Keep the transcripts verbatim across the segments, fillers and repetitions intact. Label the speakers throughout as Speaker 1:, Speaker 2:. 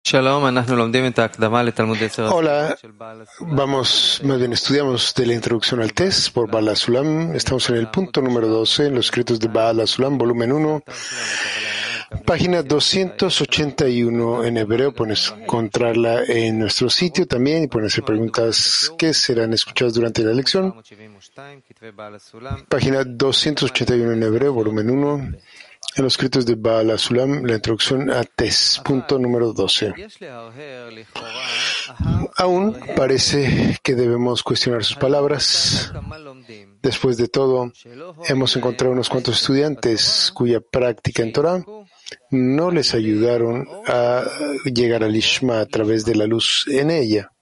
Speaker 1: Hola, vamos, más bien estudiamos de la introducción al test por Baal HaSulam. Estamos en el punto número doce, en los escritos de Baal HaSulam, volumen uno, página doscientos ochenta y uno en hebreo. Puedes encontrarla en nuestro sitio también y pueden hacer preguntas que serán escuchadas durante la lección. Página doscientos ochenta y uno en hebreo, volumen uno. En los escritos de Baal HaSulam, la introducción a test, punto número doce. Aún parece que debemos cuestionar sus palabras. Después de todo, hemos encontrado unos cuantos estudiantes cuya práctica en Torah no les ayudaron a llegar al Ishma a través de la luz en ella.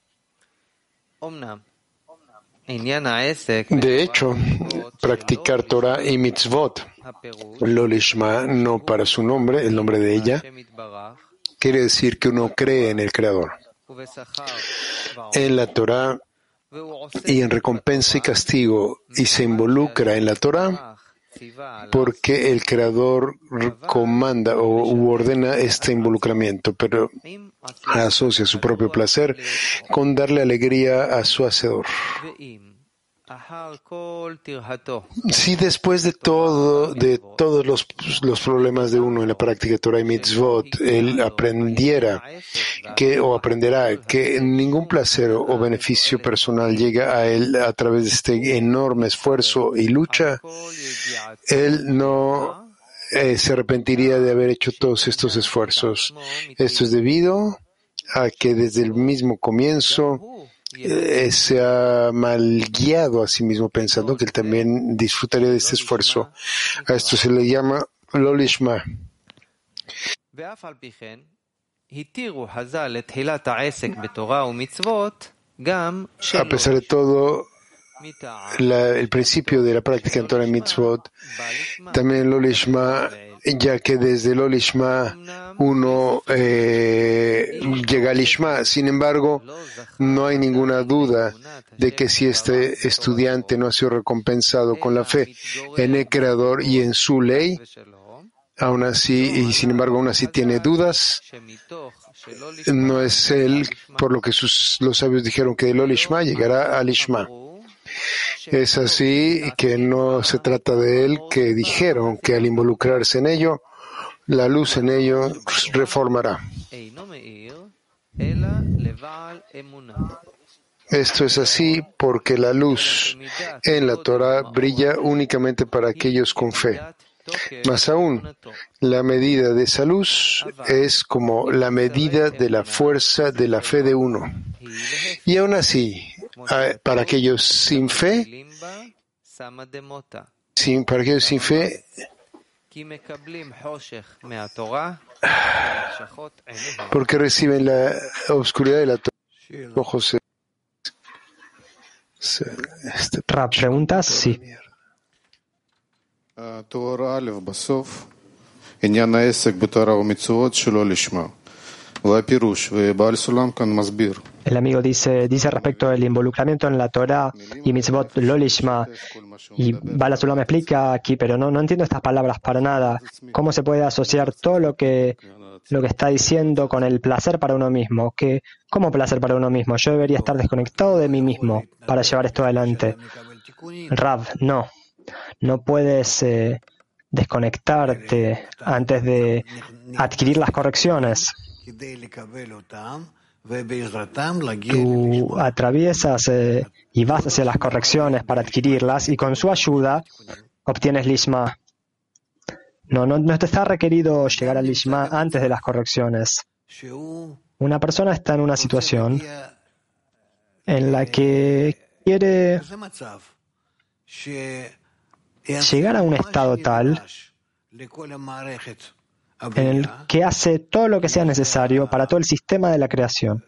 Speaker 1: De hecho, practicar Torah y mitzvot, lo lishma, no para su nombre, el nombre de ella, quiere decir que uno cree en el Creador, en la Torah y en recompensa y castigo, y se involucra en la Torah porque el Creador comanda o u ordena este involucramiento, pero asocia su propio placer con darle alegría a su Hacedor. Si después de todo, de todos los, los problemas de uno en la práctica de Torah y Mitzvot, él aprendiera que, o aprenderá que ningún placer o beneficio personal llega a él a través de este enorme esfuerzo y lucha, él no eh, se arrepentiría de haber hecho todos estos esfuerzos. Esto es debido a que desde el mismo comienzo Eh, se ha mal guiado a sí mismo pensando que él también disfrutaría de este esfuerzo. A esto se le llama lo lishma. A pesar de todo, la, el principio de la práctica en Torah y Mitzvot, también lo lishma, ya que desde lo lishma uno eh, llega al lishma. Sin embargo, no hay ninguna duda de que si este estudiante no ha sido recompensado con la fe en el Creador y en su ley, aún así, y sin embargo aún así tiene dudas, no es él, por lo que sus, los sabios dijeron que de lo lishma llegará al lishma. Es así que no se trata de él, que dijeron que al involucrarse en ello, la luz en ello reformará. Esto es así porque la luz en la Torah brilla únicamente para aquellos con fe. Más aún, la medida de esa luz es como la medida de la fuerza de la fe de uno. Y aún así, para aquellos sin fe, sin, para aquellos sin fe, porque reciben la oscuridad de la Torah, ojos se, se, este,
Speaker 2: Ra, preguntas, sí. El amigo dice, dice respecto al involucramiento en la Torah y mitzvot lo lishma, y Baal HaSulam me explica aquí, pero no, no entiendo estas palabras para nada. ¿Cómo se puede asociar todo lo que, lo que está diciendo con el placer para uno mismo? ¿Qué, ¿Cómo placer para uno mismo? Yo debería estar desconectado de mí mismo para llevar esto adelante. Rav, no. No puedes eh, desconectarte antes de adquirir las correcciones. Tú atraviesas eh, y vas hacia las correcciones para adquirirlas y con su ayuda obtienes lishma. No, no, no te está requerido llegar al lishma antes de las correcciones. Una persona está en una situación en la que quiere llegar a un estado tal en el que hace todo lo que sea necesario para todo el sistema de la creación.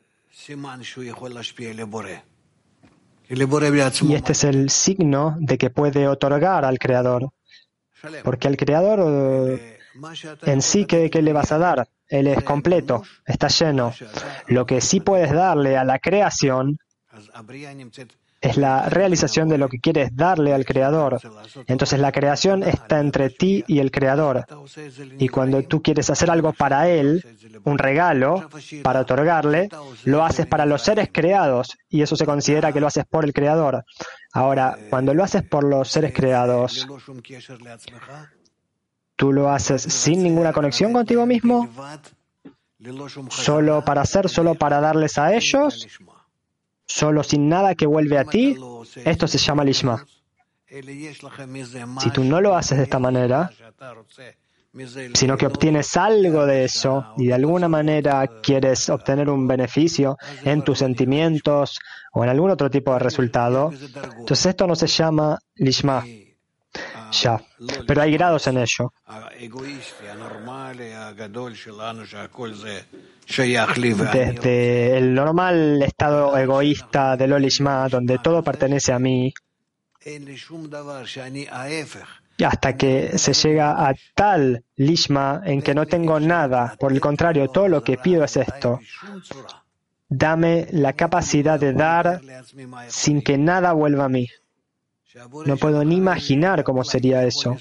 Speaker 2: Y este es el signo de que puede otorgar al Creador. Porque al Creador en sí, ¿qué, qué le vas a dar? Él es completo, está lleno. Lo que sí puedes darle a la creación es la realización de lo que quieres darle al Creador. Entonces la creación está entre ti y el Creador. Y cuando tú quieres hacer algo para Él, un regalo, para otorgarle, lo haces para los seres creados, y eso se considera que lo haces por el Creador. Ahora, cuando lo haces por los seres creados, ¿tú lo haces sin ninguna conexión contigo mismo? ¿Solo para hacer, solo para darles a ellos? ¿Solo sin nada que vuelve a ti? Esto se llama lishma. Si tú no lo haces de esta manera, sino que obtienes algo de eso y de alguna manera quieres obtener un beneficio en tus sentimientos o en algún otro tipo de resultado, entonces esto no se llama lishma. Ya, pero hay grados en ello. Desde el normal estado egoísta del Lishma, donde todo pertenece a mí, hasta que se llega a tal Lishma en que no tengo nada. Por el contrario, todo lo que pido es esto. Dame la capacidad de dar sin que nada vuelva a mí. No puedo ni imaginar cómo sería eso.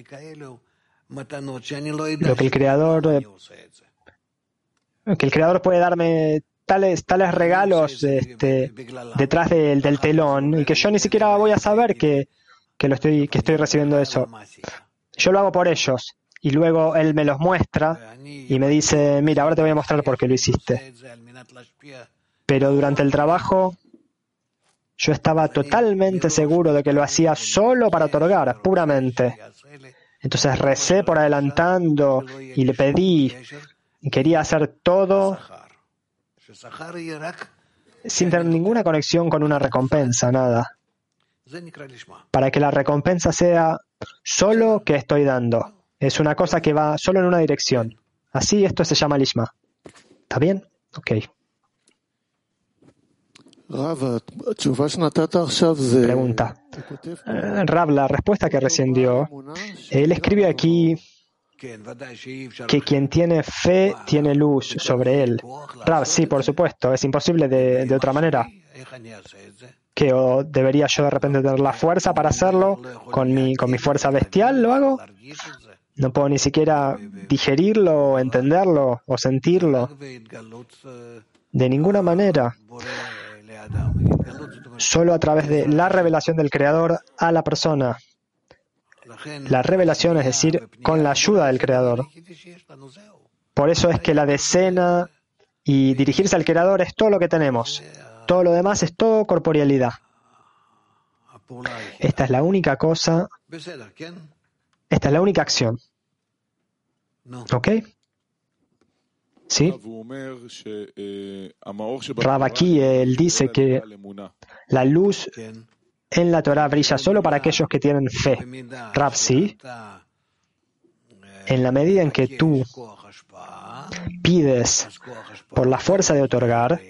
Speaker 2: Lo que el Creador, que el Creador puede darme tales, tales regalos este, detrás del, del telón y que yo ni siquiera voy a saber que, que, lo estoy, que estoy recibiendo eso. Yo lo hago por ellos y luego Él me los muestra y me dice, mira, ahora te voy a mostrar por qué lo hiciste. Pero durante el trabajo yo estaba totalmente seguro de que lo hacía solo para otorgar, puramente. Entonces recé por adelantando y le pedí y quería hacer todo sin tener ninguna conexión con una recompensa, nada. Para que la recompensa sea solo que estoy dando. Es una cosa que va solo en una dirección. Así esto se llama lishma. ¿Está bien? Ok. Pregunta. Rav, la respuesta que recién dio, él escribe aquí que quien tiene fe tiene luz sobre él. Rav, sí, por supuesto, es imposible de, de otra manera. ¿Que o debería yo de repente tener la fuerza para hacerlo? ¿Con mi, con mi fuerza bestial lo hago? No puedo ni siquiera digerirlo, o entenderlo o sentirlo. De ninguna manera. Solo a través de la revelación del Creador a la persona. La revelación, es decir, con la ayuda del Creador. Por eso es que la decena y dirigirse al Creador es todo lo que tenemos. Todo lo demás es todo corporealidad. Esta es la única cosa, esta es la única acción. ¿Ok? ¿Sí? Rav aquí, él dice que la luz en la Torah brilla solo para aquellos que tienen fe. Rav, sí. En la medida en que tú pides por la fuerza de otorgar,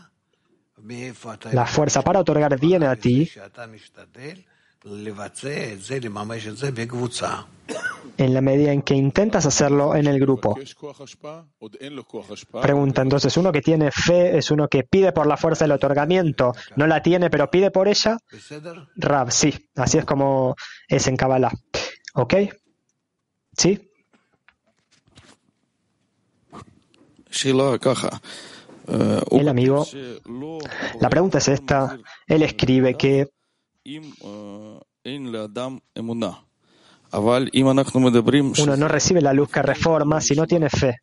Speaker 2: la fuerza para otorgar viene a ti. En la medida en que intentas hacerlo en el grupo. Pregunta, entonces, ¿uno que tiene fe es uno que pide por la fuerza del otorgamiento? ¿No la tiene, pero pide por ella? Rav, sí, así es como es en Kabbalah. ¿Ok? ¿Sí? El amigo, la pregunta es esta. Él escribe que uno no recibe la luz que reforma si no tiene fe.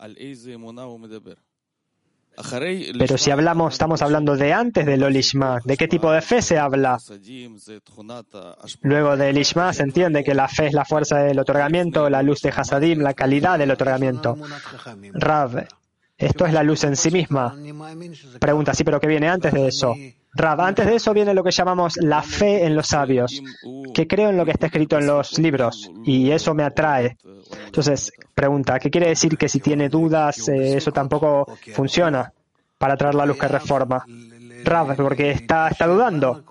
Speaker 2: Pero si hablamos, estamos hablando de antes del Lishma, ¿de qué tipo de fe se habla? Luego del Lishma se entiende que la fe es la fuerza del otorgamiento, la luz de Hasadim, la calidad del otorgamiento. Rav, esto es la luz en sí misma. Pregunta, sí, pero ¿qué viene antes de eso? Rav, antes de eso viene lo que llamamos la fe en los sabios, que creo en lo que está escrito en los libros, y eso me atrae. Entonces, pregunta, ¿qué quiere decir que si tiene dudas, eh, eso tampoco funciona para traer la luz que reforma? Rav, porque está, está dudando.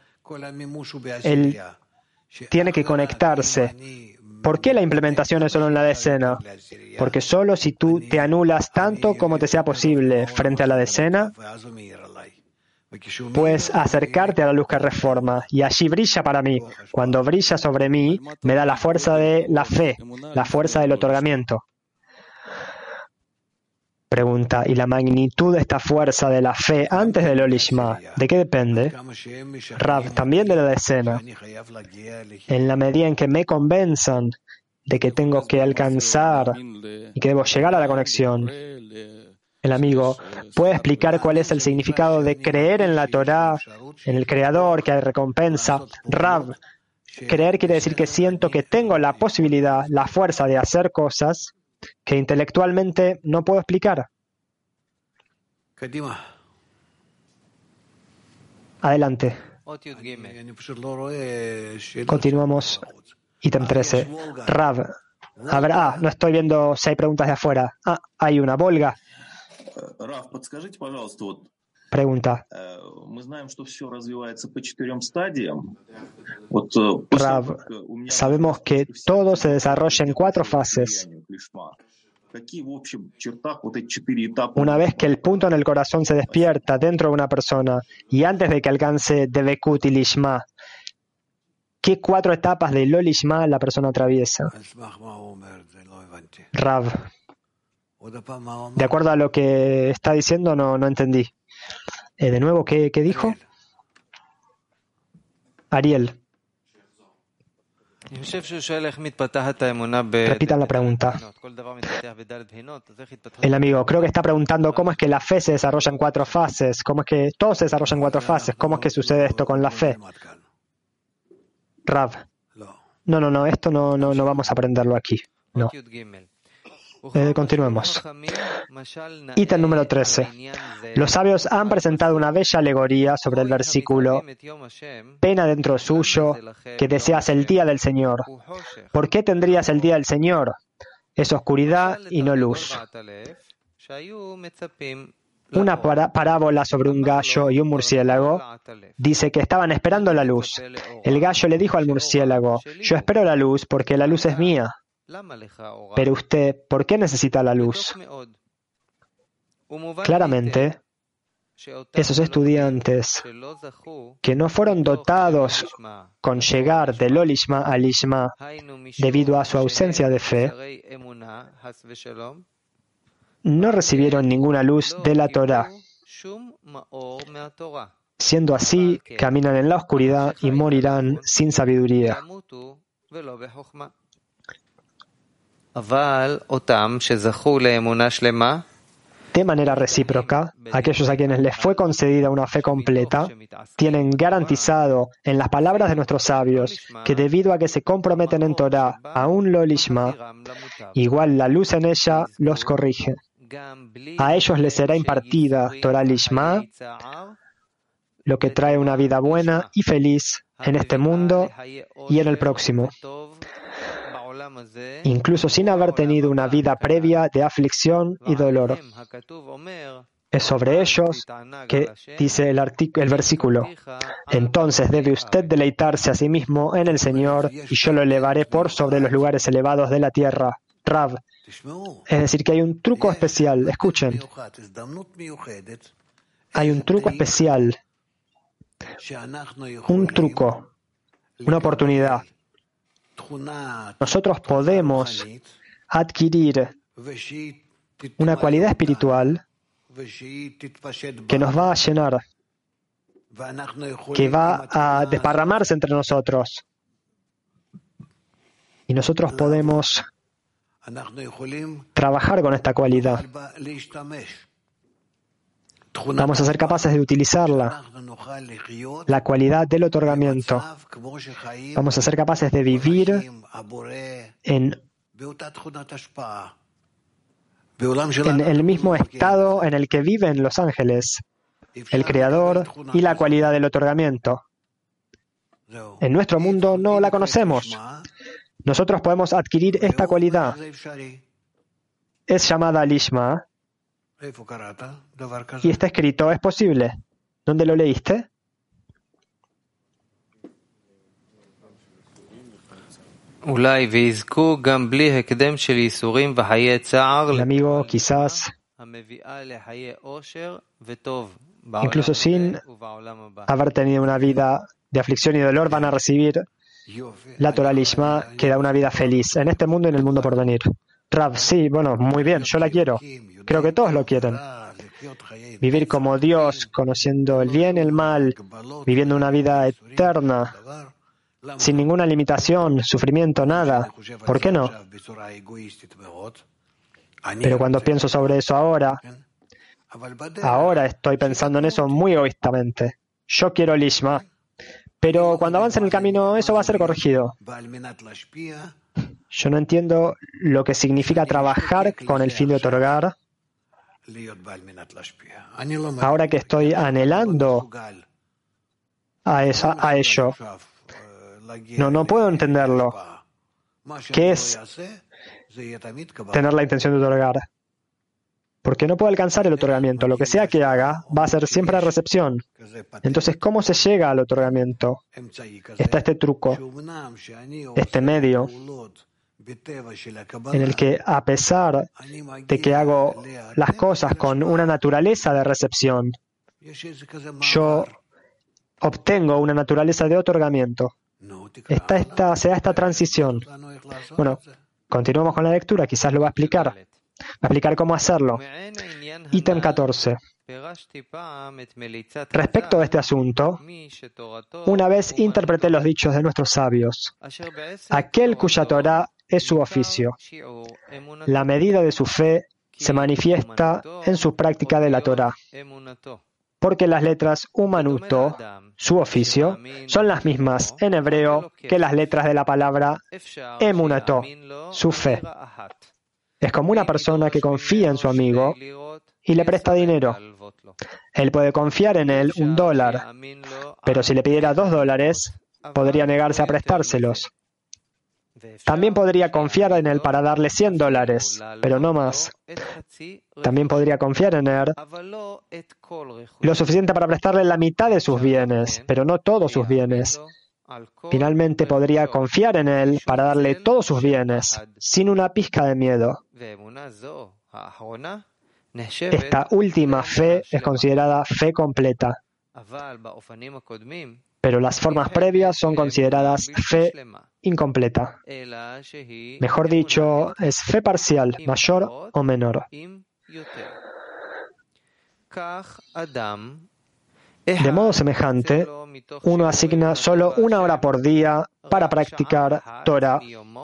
Speaker 2: Él tiene que conectarse. ¿Por qué la implementación es solo en la decena? Porque solo si tú te anulas tanto como te sea posible frente a la decena, Puedes acercarte a la luz que reforma, y allí brilla para mí. Cuando brilla sobre mí, me da la fuerza de la fe, la fuerza del otorgamiento. Pregunta, ¿y la magnitud de esta fuerza de la fe antes del Olishma? ¿De qué depende? Rav, también de la decena. En la medida en que me convenzan de que tengo que alcanzar y que debo llegar a la conexión. El amigo puede explicar cuál es el significado de creer en la Torá, en el Creador, que hay recompensa. Rav, creer quiere decir que siento que tengo la posibilidad, la fuerza de hacer cosas que intelectualmente no puedo explicar. Adelante. Continuamos. Ítem trece. Rav. A ver, ah, no estoy viendo si hay preguntas de afuera. Ah, hay una. Volga. Pregunta. Rav, sabemos que todo se desarrolla en cuatro fases. Una vez que el punto en el corazón se despierta dentro de una persona y antes de que alcance Devekut y Lishma, ¿qué cuatro etapas de Lo Lishma la persona atraviesa? Rav, de acuerdo a lo que está diciendo, no, no entendí. Eh, de nuevo, ¿qué, qué dijo? Ariel. Repitan la pregunta. El amigo, creo que está preguntando cómo es que la fe se desarrolla en cuatro fases, cómo es que todo se desarrolla en cuatro fases, cómo es que sucede esto con la fe. Rav. No, no, no, esto no, no, no vamos a aprenderlo aquí. No. Eh, continuemos. Ítem número trece. Los sabios han presentado una bella alegoría sobre el versículo: pena dentro suyo que deseas el día del Señor. ¿Por qué tendrías el día del Señor? Es oscuridad y no luz. Una para- parábola sobre un gallo y un murciélago dice que estaban esperando la luz. El gallo le dijo al murciélago: yo espero la luz porque la luz es mía. Pero usted, ¿por qué necesita la luz? Claramente, esos estudiantes que no fueron dotados con llegar de Lo Lishma a Lishma debido a su ausencia de fe, no recibieron ninguna luz de la Torá. Siendo así, caminan en la oscuridad y morirán sin sabiduría. De manera recíproca, aquellos a quienes les fue concedida una fe completa, tienen garantizado en las palabras de nuestros sabios que debido a que se comprometen en Torah a un Lo Lishma, igual la luz en ella los corrige. A ellos les será impartida Torah Lishma, lo que trae una vida buena y feliz en este mundo y en el próximo, incluso sin haber tenido una vida previa de aflicción y dolor. Es sobre ellos que dice el, artic- el versículo: entonces debe usted deleitarse a sí mismo en el Señor y yo lo elevaré por sobre los lugares elevados de la tierra. Rav, es decir, que hay un truco especial. Escuchen. Hay un truco especial. Un truco. Una oportunidad. Nosotros podemos adquirir una cualidad espiritual que nos va a llenar, que va a desparramarse entre nosotros. Y nosotros podemos trabajar con esta cualidad. Vamos a ser capaces de utilizarla, la cualidad del otorgamiento. Vamos a ser capaces de vivir en, en el mismo estado en el que viven los ángeles, el Creador y la cualidad del otorgamiento. En nuestro mundo no la conocemos. Nosotros podemos adquirir esta cualidad. Es llamada Lishma. Y está escrito, es posible. ¿Dónde lo leíste? El amigo quizás incluso sin haber tenido una vida de aflicción y dolor, van a recibir la Torah Lishma, que da una vida feliz en este mundo y en el mundo por venir. Rav, sí, bueno, muy bien, yo la quiero. Creo que todos lo quieren. Vivir como Dios, conociendo el bien y el mal, viviendo una vida eterna, sin ninguna limitación, sufrimiento, nada. ¿Por qué no? Pero cuando pienso sobre eso ahora, ahora estoy pensando en eso muy egoístamente. Yo quiero Lishma, pero cuando avance en el camino eso va a ser corregido. Yo no entiendo lo que significa trabajar con el fin de otorgar. Ahora que estoy anhelando a, esa, a ello, no, no puedo entenderlo. ¿Qué es tener la intención de otorgar? Porque no puedo alcanzar el otorgamiento. Lo que sea que haga va a ser siempre recepción. Entonces, ¿cómo se llega al otorgamiento? Está este truco, este medio, en el que a pesar de que hago las cosas con una naturaleza de recepción, yo obtengo una naturaleza de otorgamiento. Está esta, se da esta transición. Bueno, continuamos con la lectura, quizás lo va a explicar. Va a explicar cómo hacerlo. Ítem catorce. Respecto a este asunto, una vez interpreté los dichos de nuestros sabios. Aquel cuya Torah es su oficio. La medida de su fe se manifiesta en su práctica de la Torah. Porque las letras Umanuto, su oficio, son las mismas en hebreo que las letras de la palabra Emunato, su fe. Es como una persona que confía en su amigo y le presta dinero. Él puede confiar en él un dólar, pero si le pidiera dos dólares, podría negarse a prestárselos. También podría confiar en él para darle cien dólares, pero no más. También podría confiar en él lo suficiente para prestarle la mitad de sus bienes, pero no todos sus bienes. Finalmente podría confiar en él para darle todos sus bienes, sin una pizca de miedo. Esta última fe es considerada fe completa, pero las formas previas son consideradas fe incompleta. Mejor dicho, es fe parcial, mayor o menor. De modo semejante, uno asigna solo una hora por día para practicar Torah.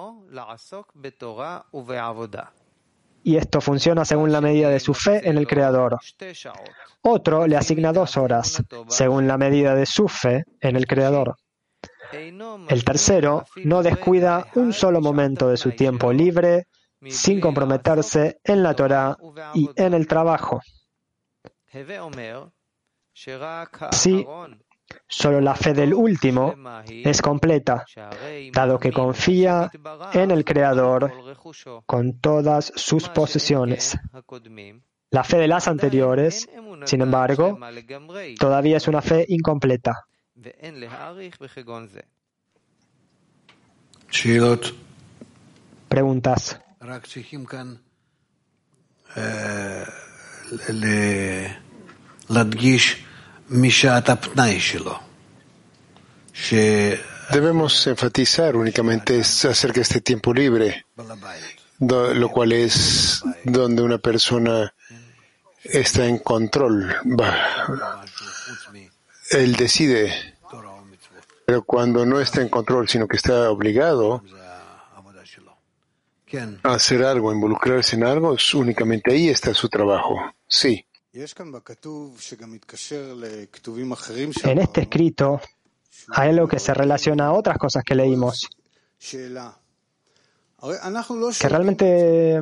Speaker 2: Y esto funciona según la medida de su fe en el Creador. Otro le asigna dos horas, según la medida de su fe en el Creador. El tercero no descuida un solo momento de su tiempo libre sin comprometerse en la Torah y en el trabajo. Sí, solo la fe del último es completa, dado que confía en el Creador con todas sus posesiones. La fe de las anteriores, sin embargo, todavía es una fe incompleta. Preguntas.
Speaker 1: Debemos enfatizar únicamente acerca de este tiempo libre, lo cual es donde una persona está en control. Él decide, pero cuando no está en control, sino que está obligado a hacer algo, a involucrarse en algo, es únicamente ahí está su trabajo. Sí.
Speaker 2: En este escrito hay algo que se relaciona a otras cosas que leímos, que realmente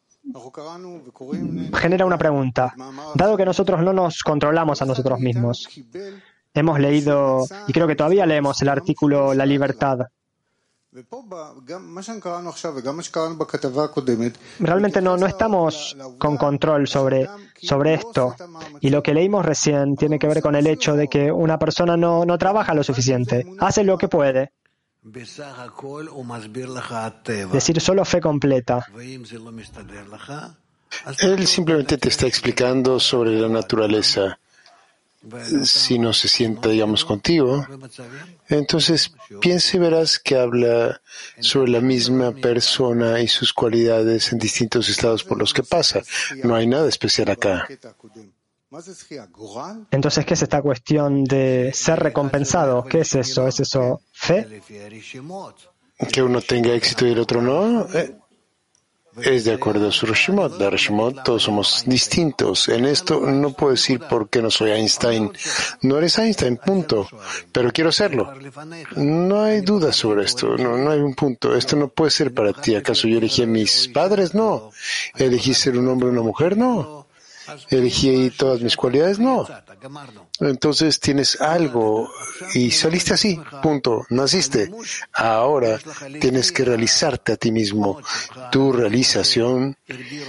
Speaker 2: genera una pregunta. Dado que nosotros no nos controlamos a nosotros mismos, hemos leído, y creo que todavía leemos el artículo La Libertad. Realmente no, no estamos con control sobre, sobre esto. Y lo que leímos recién tiene que ver con el hecho de que una persona no, no trabaja lo suficiente, hace lo que puede. Decir solo fe completa.
Speaker 1: Él simplemente te está explicando sobre la naturaleza. si no se sienta, digamos, contigo, entonces piensa y verás que habla sobre la misma persona y sus cualidades en distintos estados por los que pasa. No hay nada especial acá.
Speaker 2: Entonces, ¿qué es esta cuestión de ser recompensado? ¿Qué es eso? ¿Es eso fe?
Speaker 1: Que uno tenga éxito y el otro no. Eh, Es de acuerdo a su Reshimot. La Reshimot, todos somos distintos. En esto no puedo decir por qué no soy Einstein. No eres Einstein, punto. Pero quiero serlo. No hay duda sobre esto. No, no hay un punto. Esto no puede ser para ti. ¿Acaso yo elegí a mis padres? No. ¿Elegí ser un hombre o una mujer? No. ¿Elegí todas mis cualidades? No. Entonces tienes algo y saliste así, punto, naciste. Ahora tienes que realizarte a ti mismo. Tu realización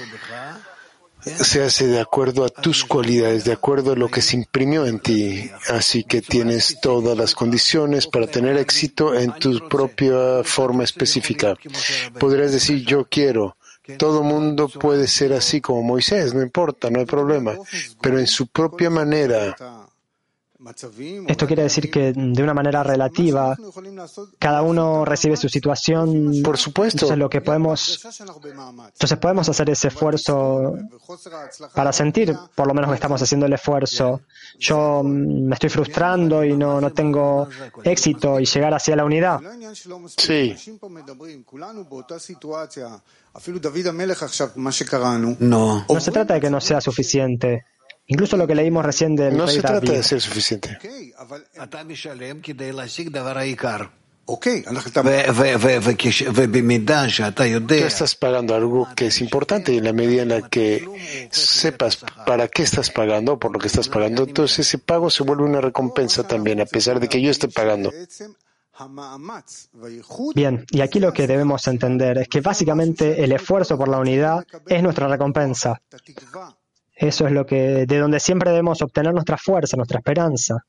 Speaker 1: se hace de acuerdo a tus cualidades, de acuerdo a lo que se imprimió en ti. Así que tienes todas las condiciones para tener éxito en tu propia forma específica. Podrías decir, yo quiero. Todo mundo puede ser así como Moisés, no importa, no hay problema. Pero en su propia manera.
Speaker 2: Esto quiere decir que de una manera relativa, cada uno recibe su situación.
Speaker 1: Por supuesto.
Speaker 2: Entonces, lo que podemos, entonces podemos hacer ese esfuerzo para sentir, por lo menos que estamos haciendo el esfuerzo. Yo me estoy frustrando y no, no tengo éxito y llegar hacia la unidad.
Speaker 1: Sí.
Speaker 2: No. No se trata de que no sea suficiente. Incluso lo que leímos recién del
Speaker 1: No
Speaker 2: rey
Speaker 1: se trata
Speaker 2: David.
Speaker 1: de ser suficiente. Tú estás pagando algo que es importante y en la medida en la que sepas para qué estás pagando, por lo que estás pagando, entonces ese pago se vuelve una recompensa también, a pesar de que yo esté pagando.
Speaker 2: Bien, y aquí lo que debemos entender es que básicamente el esfuerzo por la unidad es nuestra recompensa. Eso es lo que, de donde siempre debemos obtener nuestra fuerza, nuestra esperanza.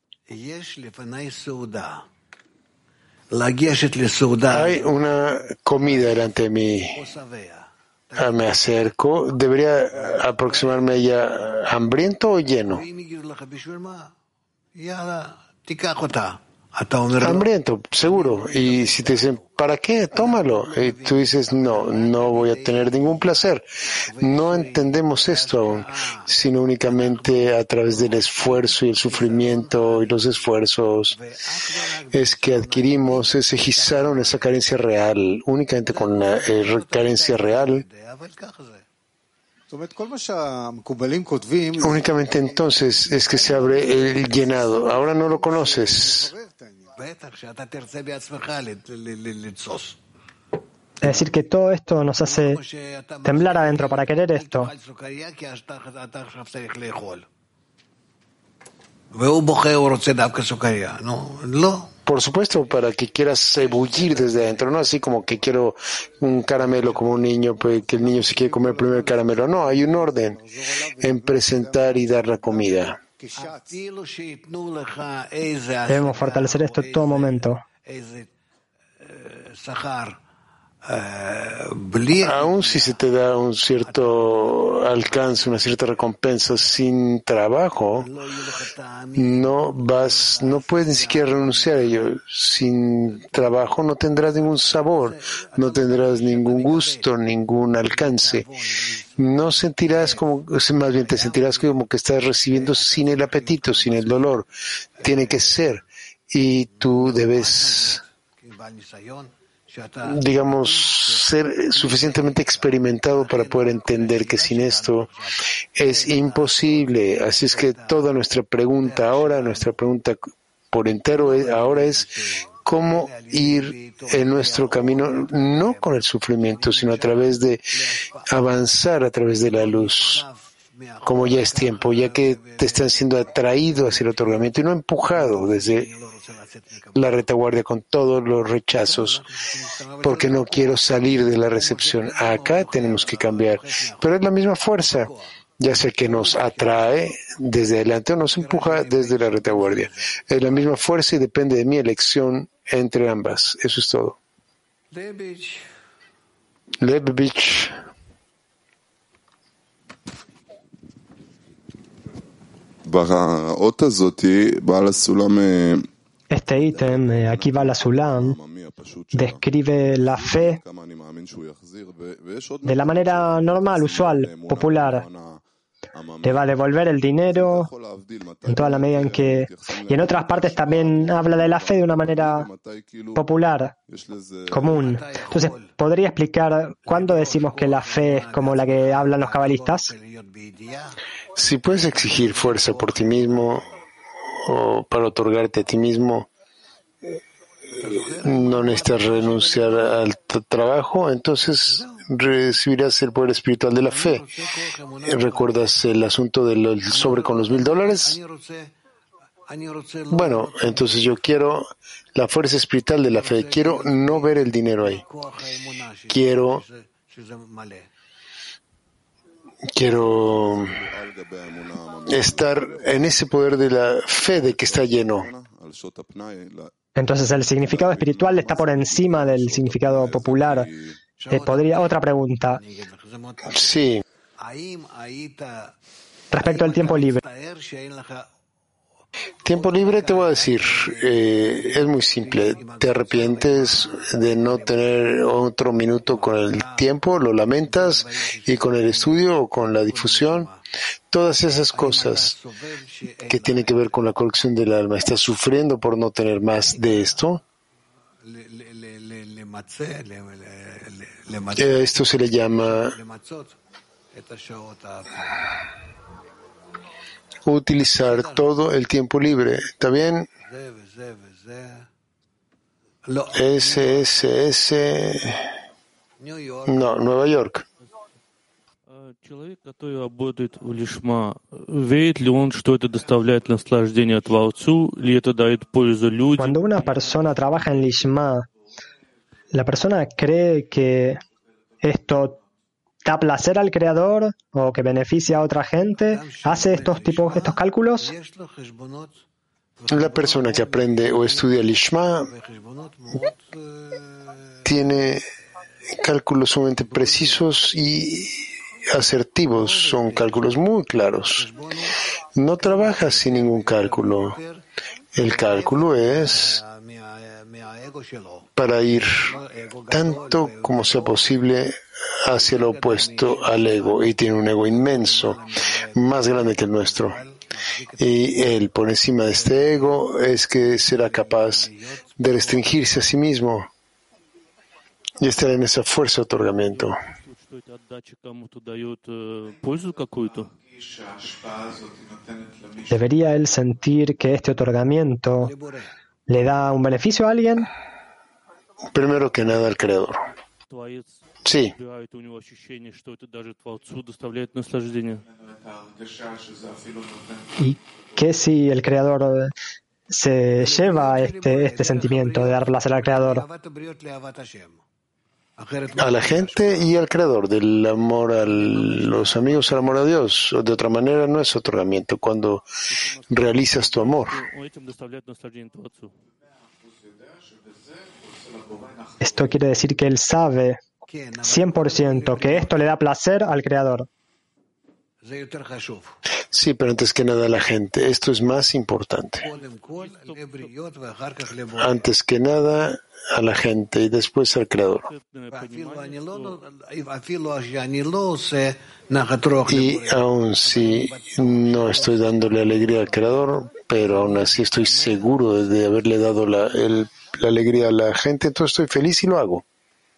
Speaker 1: Hay una comida delante de mí. Ah, me acerco. ¿Debería aproximarme a ella hambriento o lleno? Hambriento, seguro. Y si te dicen, ¿para qué? Tómalo. Y tú dices, no, no voy a tener ningún placer. No entendemos esto aún, sino únicamente a través del esfuerzo y el sufrimiento y los esfuerzos. Es que adquirimos ese gizaron, esa carencia real. Únicamente con la eh, carencia real. Únicamente entonces es que se abre el llenado. Ahora no lo conoces.
Speaker 2: Es decir, que todo esto nos hace temblar adentro para querer esto.
Speaker 1: Por supuesto, para que quieras ebullir desde adentro, no así como que quiero un caramelo como un niño, pues que el niño se quiere comer primero el caramelo. No, hay un orden en presentar y dar la comida.
Speaker 2: Debemos fortalecer esto en todo momento.
Speaker 1: Aún si se te da un cierto alcance, una cierta recompensa sin trabajo, no vas, no puedes ni siquiera renunciar a ello. Sin trabajo no tendrás ningún sabor, no tendrás ningún gusto, ningún alcance. No sentirás como, más bien te sentirás como que estás recibiendo sin el apetito, sin el dolor. Tiene que ser. Y tú debes, digamos, ser suficientemente experimentado para poder entender que sin esto es imposible. Así es que toda nuestra pregunta ahora, nuestra pregunta por entero ahora es cómo ir en nuestro camino, no con el sufrimiento, sino a través de avanzar a través de la luz. Como ya es tiempo, ya que te están siendo atraído hacia el otorgamiento y no empujado desde la retaguardia con todos los rechazos, porque no quiero salir de la recepción. Acá tenemos que cambiar, pero es la misma fuerza, ya sea que nos atrae desde adelante o nos empuja desde la retaguardia. Es la misma fuerza y depende de mi elección entre ambas. Eso es todo. Lebovich.
Speaker 2: Este ítem, eh, aquí va la Sulam, describe la fe de la manera normal, usual, popular. Te va a devolver el dinero en toda la medida en que... Y en otras partes también habla de la fe de una manera popular, común. Entonces, ¿podría explicar cuándo decimos que la fe es como la que hablan los cabalistas?
Speaker 1: Si puedes exigir fuerza por ti mismo o para otorgarte a ti mismo, no necesitas renunciar al trabajo, entonces recibirás el poder espiritual de la fe. ¿Recuerdas el asunto del sobre con los mil dólares? Bueno, entonces yo quiero la fuerza espiritual de la fe. Quiero no ver el dinero ahí. Quiero, quiero estar en ese poder de la fe de que está lleno.
Speaker 2: Entonces el significado espiritual está por encima del significado popular. Eh, podría, otra pregunta.
Speaker 1: Sí.
Speaker 2: Respecto al tiempo libre.
Speaker 1: Tiempo libre te voy a decir, eh, es muy simple. ¿Te arrepientes de no tener otro minuto con el tiempo? ¿Lo lamentas? ¿Y con el estudio o con la difusión? Todas esas cosas que tienen que ver con la colección del alma. ¿Estás sufriendo por no tener más de esto? Eh, esto se le llama utilizar todo el tiempo libre. ¿Está bien? S, S, S. No, Nueva York.
Speaker 3: Человек, который работает в лишма, верит ли он, что это доставляет наслаждение Творцу, или это дает пользу людям?
Speaker 2: Cuando una persona trabaja en lishma, ¿la persona cree que esto da placer al Creador o que beneficia a otra gente? ¿Hace estos tipos, estos cálculos?
Speaker 1: La persona que aprende o estudia lishma tiene cálculos sumamente precisos y asertivos, son cálculos muy claros. No trabaja sin ningún cálculo. El cálculo es para ir tanto como sea posible hacia lo opuesto al ego, y tiene un ego inmenso, más grande que el nuestro. Y él, por encima de este ego, es que será capaz de restringirse a sí mismo y estar en esa fuerza de otorgamiento.
Speaker 2: ¿Debería él sentir que este otorgamiento le da un beneficio a alguien?
Speaker 1: Primero que nada al Creador. Sí.
Speaker 2: ¿Y qué si el Creador se lleva este, este sentimiento de dar placer al Creador?
Speaker 1: A la gente y al Creador, del amor a los amigos al amor a Dios. De otra manera no es otorgamiento, cuando realizas tu amor.
Speaker 2: Esto quiere decir que él sabe cien por ciento que esto le da placer al Creador.
Speaker 1: Sí, pero antes que nada a la gente. Esto es más importante. Antes que nada a la gente y después al Creador. Y aun si no estoy dándole alegría al Creador, pero aún así estoy seguro de haberle dado la, el, la alegría a la gente, entonces estoy feliz y lo hago.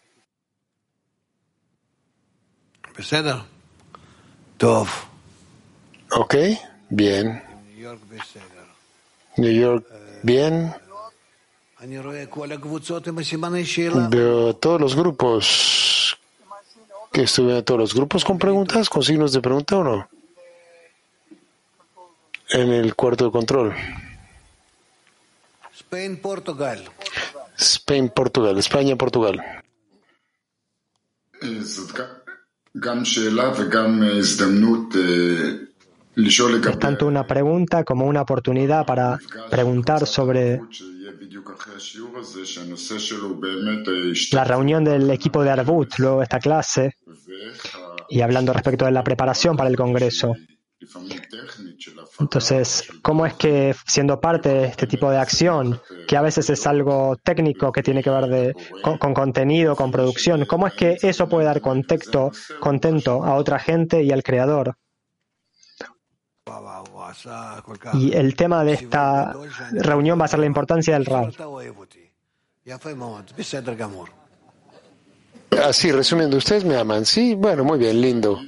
Speaker 1: Ok, bien. New York, bien. Veo todos los grupos. ¿Que estuvieron todos los grupos con preguntas, con signos de pregunta o no? En el cuarto de control.
Speaker 4: Spain, Portugal.
Speaker 1: Spain, Portugal. España, Portugal.
Speaker 2: Es tanto una pregunta como una oportunidad para preguntar sobre la reunión del equipo de Arvut, luego de esta clase, y hablando respecto de la preparación para el Congreso. Entonces, ¿cómo es que siendo parte de este tipo de acción, que a veces es algo técnico que tiene que ver de, con, con contenido, con producción, cómo es que eso puede dar contexto, contento a otra gente y al creador? Y el tema de esta reunión va a ser la importancia del Rav.
Speaker 1: Así, resumiendo, ustedes me aman, ¿sí? Bueno, muy bien, lindo.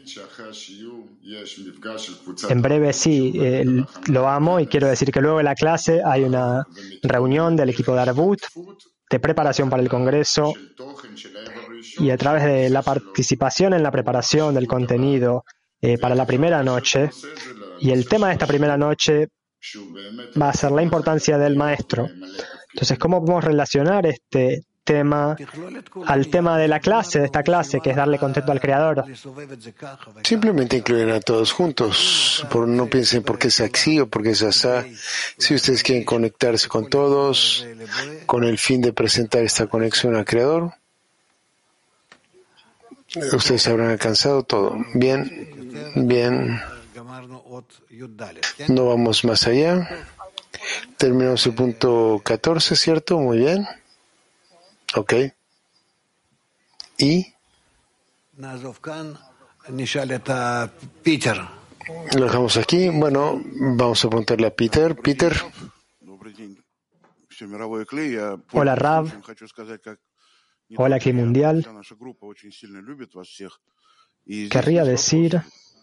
Speaker 2: En breve sí, eh, lo amo y quiero decir que luego de la clase hay una reunión del equipo de Arvut de preparación para el Congreso y a través de la participación en la preparación del contenido eh, para la primera noche, y el tema de esta primera noche va a ser la importancia del maestro. Entonces, ¿cómo podemos relacionar este tema al tema de la clase, de esta clase, que es darle contento al Creador?
Speaker 1: Simplemente incluyen a todos juntos. Por, no piensen por qué es así o por qué es así. Si ustedes quieren conectarse con todos, con el fin de presentar esta conexión al Creador, ustedes habrán alcanzado todo. Bien, bien. No vamos más allá. Terminamos el punto catorce, ¿cierto? Muy bien. Ok. ¿Y? Lo dejamos aquí. Bueno, vamos a preguntarle a Peter. Peter.
Speaker 2: Hola, Rav. Hola, Cli Mundial. Querría decir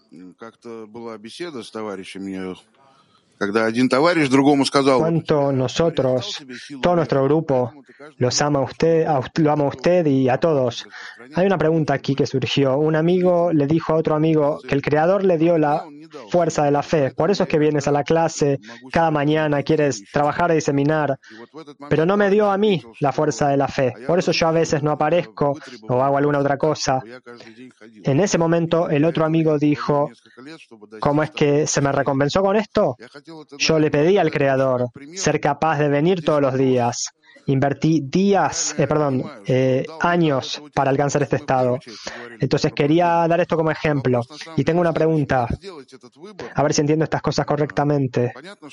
Speaker 2: cuánto nosotros, todo nuestro grupo, los ama a usted, a, lo ama a usted y a todos. Hay una pregunta aquí que surgió. Un amigo le dijo a otro amigo que el Creador le dio la fuerza de la fe. Por eso es que vienes a la clase cada mañana, quieres trabajar y diseminar, pero no me dio a mí la fuerza de la fe. Por eso yo a veces no aparezco o hago alguna otra cosa. En ese momento el otro amigo dijo, ¿cómo es que se me recompensó con esto? Yo le pedí al Creador ser capaz de venir todos los días. Invertí días, eh, perdón, eh, años para alcanzar este estado. Entonces quería dar esto como ejemplo. Y tengo una pregunta, a ver si entiendo estas cosas correctamente.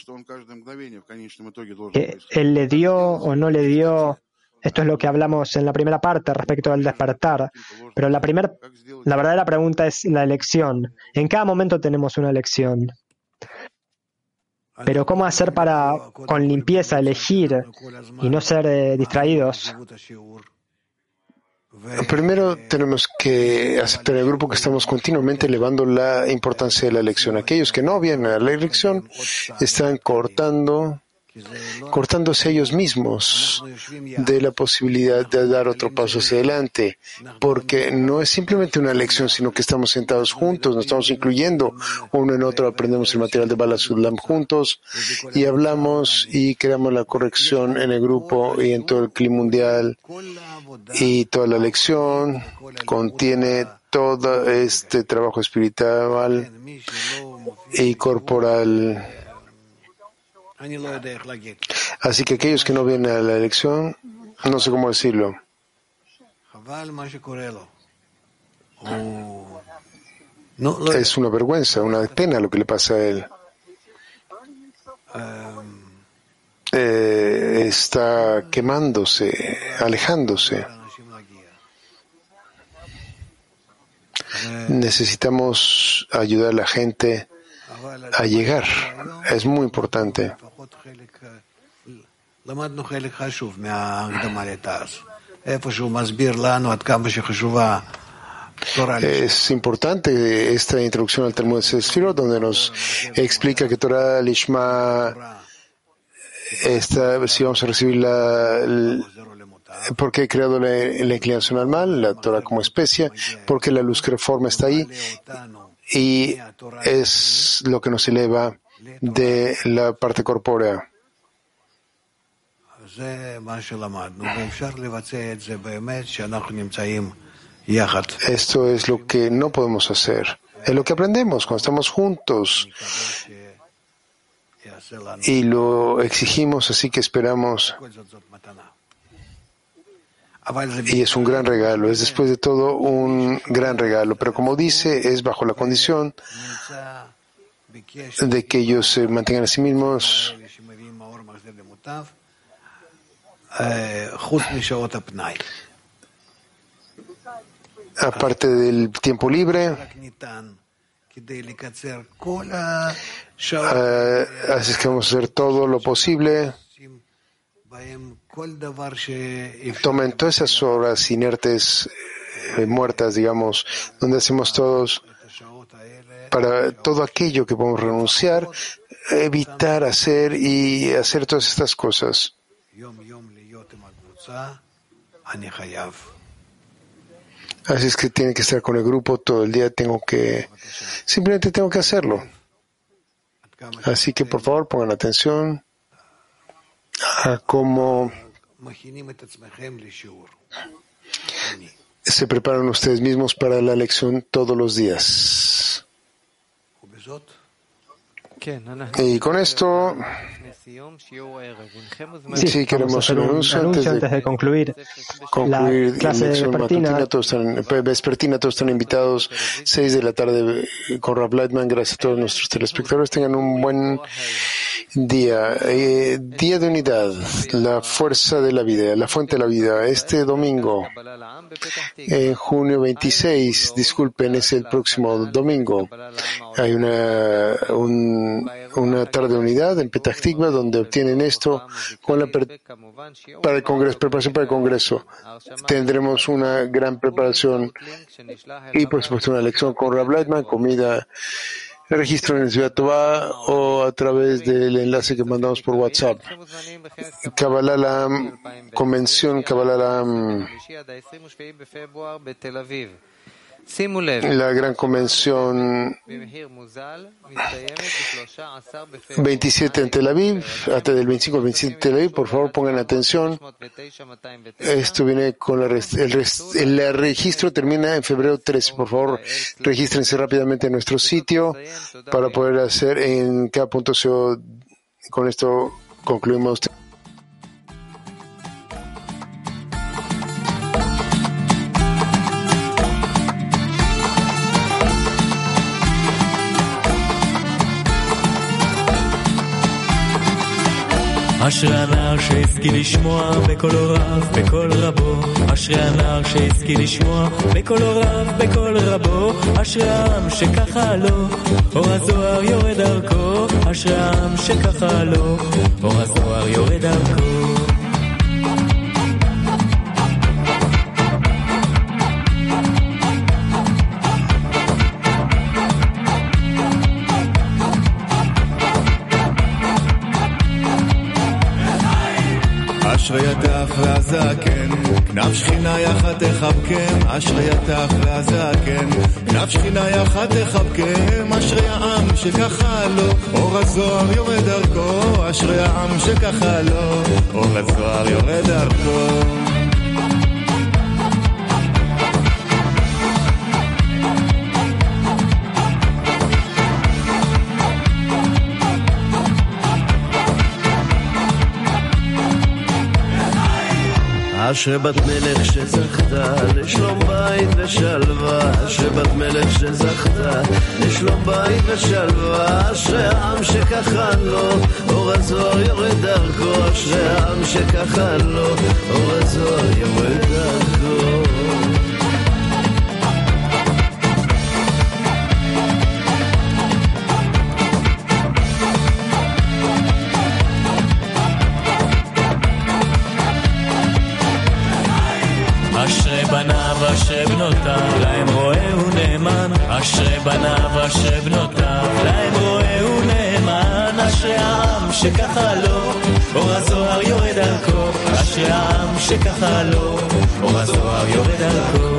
Speaker 2: ¿Que él le dio o no le dio? Esto es lo que hablamos en la primera parte respecto del despertar. Pero la, primer, la verdadera pregunta es la elección. En cada momento tenemos una elección. Pero ¿cómo hacer para, con limpieza, elegir y no ser eh, distraídos?
Speaker 1: Primero tenemos que aceptar el grupo que estamos continuamente elevando la importancia de la elección. Aquellos que no vienen a la elección están cortando, cortándose ellos mismos de la posibilidad de dar otro paso hacia adelante, porque no es simplemente una elección, sino que estamos sentados juntos, nos estamos incluyendo uno en otro, aprendemos el material de Bala Sudlam juntos y hablamos y creamos la corrección en el grupo y en todo el clima mundial, y toda la lección contiene todo este trabajo espiritual y corporal. Así que aquellos que no vienen a la elección, no sé cómo decirlo. Es una vergüenza, una pena lo que le pasa a él. Eh, está quemándose, alejándose. Necesitamos ayudar a la gente a llegar. Es muy importante. Es importante esta introducción al Talmud de Sefirot, donde nos explica que Torah Lishma, esta, si vamos a recibir la, la porque he creado la, la inclinación al mal, la Torah como especie, porque la luz que reforma está ahí y es lo que nos eleva de la parte corpórea. Esto es lo que no podemos hacer. Es lo que aprendemos cuando estamos juntos y lo exigimos, así que esperamos. Y es un gran regalo, es después de todo un gran regalo, pero como dice, es bajo la condición de que ellos se mantengan a sí mismos, aparte del tiempo libre. Uh, así es que vamos a hacer todo lo posible. Tomen todas esas horas inertes, eh, muertas, digamos, donde hacemos todos, para todo aquello que podemos renunciar, evitar hacer y hacer todas estas cosas. Así es que tiene que estar con el grupo todo el día, tengo que, simplemente tengo que hacerlo. Así que por favor pongan atención a cómo se preparan ustedes mismos para la lección todos los días. Y con esto,
Speaker 2: sí, sí queremos un anuncio antes de, antes de concluir, concluir la clase vespertina.
Speaker 1: Todos están, vespertina, todos están invitados, seis de la tarde con Rav Lightman. Gracias a todos nuestros telespectadores. Tengan un buen día. Eh, día de unidad, la fuerza de la vida, la fuente de la vida. Este domingo, en junio veintiséis, disculpen, es el próximo domingo. Hay una, un, una tarde de unidad en Petah Tikva, donde obtienen esto con la per- para el congreso, preparación para el congreso. Tendremos una gran preparación y, por supuesto, una lección con Rav Lightman, comida, registro en el Ciudad Tová o a través del enlace que mandamos por WhatsApp. Kabbalah Lam, convención Kabbalah Lam, la gran convención veintisiete en Tel Aviv, hasta del veinticinco al veintisiete en Tel Aviv. Por favor, pongan atención. Esto viene con la rest, el, rest, el registro termina en febrero trece. Por favor, regístrense rápidamente en nuestro sitio para poder hacer en cada punto. Con esto concluimos.
Speaker 4: אשרי הנער שהשכיל לשמוע בקול רב, בקול רבו. אשרי הנער שהשכיל לשמוע בקול רב, בקול רבו. אשרי העם שככה לו, אור הזוהר יורד דרכו. אשרי העם שככה לו, אור הזוהר יורד דרכו. אשרי הטף והזקן, כנף שכינה יחד תחבקם. אשרי הטף והזקן, כנף שכינה יחד תחבקם. אשרי העם שככה לו, אור הזוהר יורד דרכו. אשרי העם שככה לו, אור הזוהר יורד דרכו. אשרי בת מלך שזכתה לשלום בית ושלווה. אשרי בת מלך שזכתה לשלום בית ושלווה. אשרי העם שככה לו, אור הזוהר יורד דרכו. אשרי העם שככה לו, אור הזוהר יורד דרכו. אשרי בניו אשרי בנותיו, להם רואה ונאמן. אשרי בניו אשרי בנותיו, להם רואה ונאמן. אשרי העם שככה לו, אור הזוהר יורד דרכו. אשרי העם שככה לו, אור הזוהר יורד דרכו.